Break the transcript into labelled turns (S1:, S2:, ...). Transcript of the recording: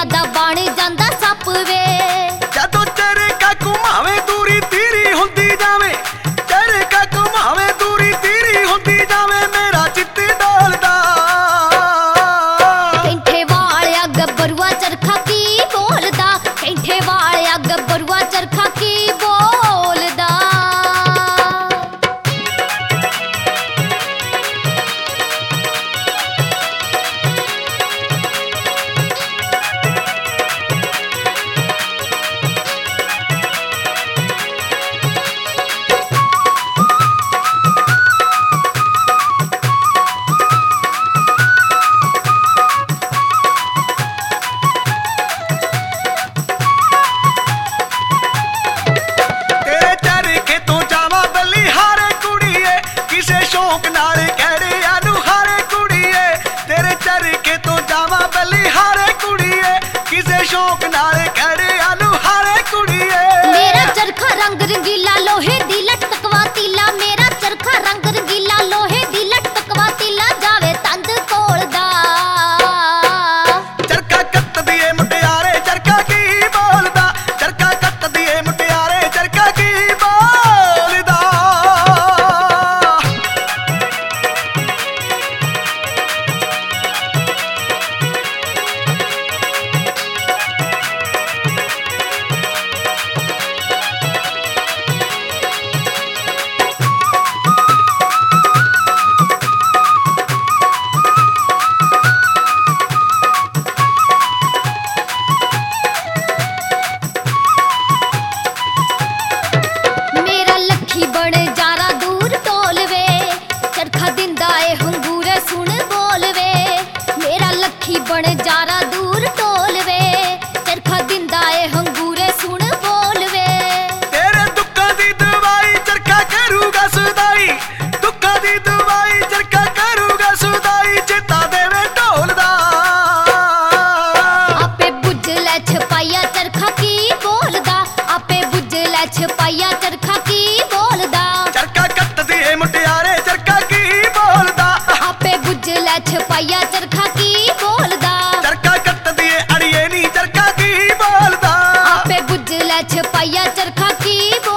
S1: दा बण जांदा सप वे।
S2: जदों चरखा घुमावे दूरी तीरी हुंदी जावे, चरखा घुमावे दूरी तीरी हुंदी जावे, मेरा चित्त डोलदा।
S1: कैंठे वालिया गब्बरुआ चरखा की बोलदा, कैंठे वालिया गब्बरुआ चरखा की बोलदा।
S2: शौक नाल कहड़िया नू हारे कुड़ीए, तेरे चरखे तो जावा बलिहारे कुड़ीए, किसे शौक नाल कहड़िया नू हारे कुड़ीए।
S1: मेरा चरखा रंग रंगीला लोहे दी लटकवा तीला, मेरा चरखा रंग रंगीला लोहे दी लटकवा तीला, जावे तंद कोलदा।
S2: चरखा कत दिए मुटियारे चरखा की बोलदा, चरखा कत दिए मुटियारे चरखा की बोलदा।
S1: बण जारा दूर टोलवे, चरखा दिंदा ए हंगूरे सुन बोलवे। मेरा लखी बण जारा दूर टोलवे, चरखा दिंदा ए हंगूरे सुन बोलवे।
S2: तेरे दुखा दी दवाई चरखा करूगा सुदाई, दुखा दी दवाई चरखा करूगा सुदाई, चेता देवे ढोलदा।
S1: आपे बुझ लै छपाइया चरखा की बोलदा, आपे बुझ लै छपाइया चरखा की बोलदा।
S2: चरखा कत दिए मुटियारे चरखा की बोलदा,
S1: आपे बुझ लै छपाइया चरखा की बोलदा।
S2: चरखा कत दिए अड़िए नी चरखा की बोलदा,
S1: आपे बुझ लै छपाइया चरखा की